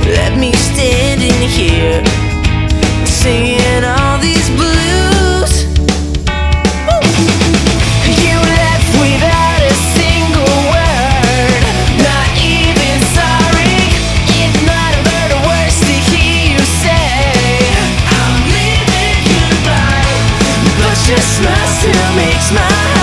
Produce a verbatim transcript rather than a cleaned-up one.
left me standing here singing all these blues. You left without a single word, not even sorry. It's not a heard the words to hear you say I'm leaving goodbye, but your smile still makes my